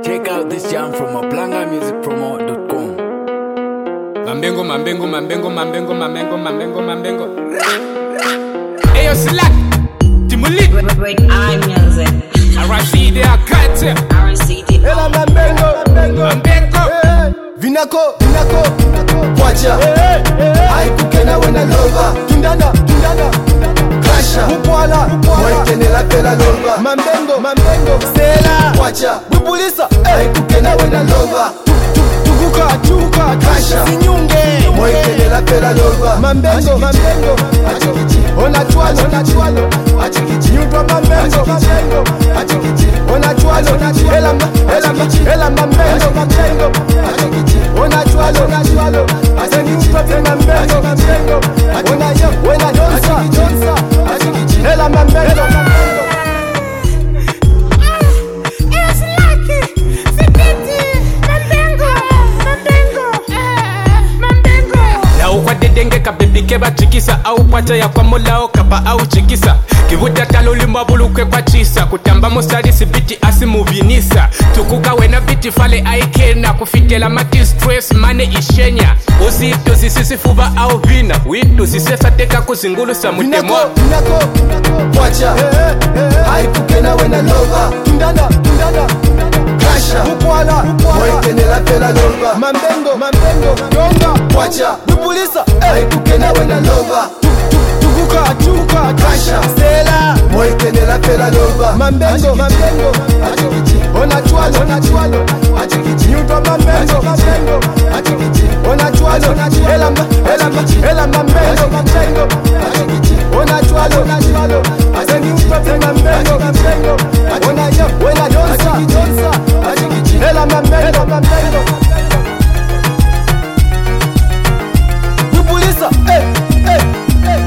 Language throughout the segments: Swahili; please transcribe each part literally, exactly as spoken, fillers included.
Check out this jam from aplanga music promo dot com. Mambengo, mambengo, mambengo, mambengo, mambengo, mambengo, mambengo. Ayo Slack, Timulik. Break eye music. Arashide akate. Arashide. Ela mambengo, mambengo, Mambengo. Vinako, vinako, Wacha. Haikukena wena lova. Tundana, tundana. Kasha. Mupwala, mwaitene la pela lova. Mambengo, mambengo. Stella. Wacha. Bubulisa. Haikukena wena lova. Tuguka, tuguka. Kasha. Sinyunge. Mwaitene la pela lova. Mambengo, mambengo. Achikichi. Ona chualo, ona chualo. Achikichi. Nyutwa mambengo, mambengo. Achikichi. Ona chualo, ona chualo. Ela, ela, ela mambengo, mambengo. Achikichi. Ona chualo, ona chualo. Achikichi. Mambengo, mambengo. Ona yo, ona yonsa, yonsa. Achikichi. Ela mambengo, mambengo. Denge kabebi keba chikisa au pacha ya kwa mulao kapa au chikisa kivuta taluli mbabuluke kwa chisa kutamba mosari sibiti asimuvinisa tukuka wena biti fale aikena kufitela mati stress mane ishenya usitu zisisifuba au vina witu zisesa teka kuzingulusa mutemo Vinako, vinako, wacha haikukena wena lova Tundana, tundana Kasha, mupwala, mwaitene la pela lova Mambengo, mambengo, yonga Wacha, bubulisa, haikukena wena lova Tuguka, tuguka, Kasha Stella, mwaitene la pela lova Mambengo, mambengo, achikichi Ona chualo, ona chualo, achikichi Nyutwa mambengo, mambengo, achikichi Ona chualo, ona chualo, ela, ela, ela mambengo, mambengo, achikichi Ona chualo, ona chualo, achikichi Mambengo, mambengo, ona yo, ona yonsa, yonsa, achikichi Ela mambengo, mambengo Bubulisa, eh, eh, eh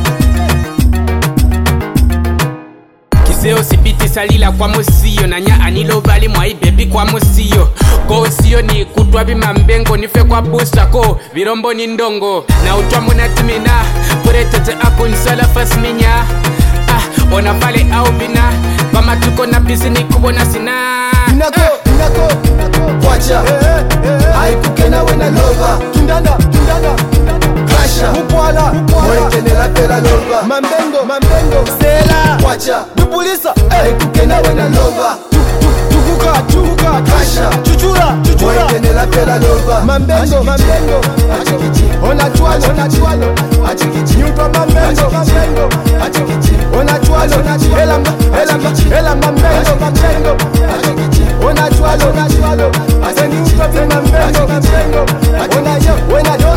Kiseo sipiti salila kwa musiyo nanya anilo vali mwai bebi kwa musiyo Ko siyo ni kutwa bimambengo nife kwa busa ko virombo ni ndongo na utwa munatimina pure tete akunsala fasminya ah ona vale au bina kama tuko na busy ni kubona sina Vinako, vinako, wacha haikukena wena lova Tundana, tundana Kasha, mupwala, mwaitene la pela lova Mambengo, mambengo, Stella Wacha, bubulisa, haikukena wena lova Tuguka, tuguka, Kasha Chuchura, chuchura, mwaitene la pela lova Mambengo, mambengo, achikichi Ona chualo, ona chualo, achikichi Nyutwa mambengo, mambengo, achikichi Ona chualo, ona chualo, ela, ela, ela mambengo, mambengo, achikichi Ona chualo, ona chualo, achikichi Mambengo, mambengo, ona yo, ona yo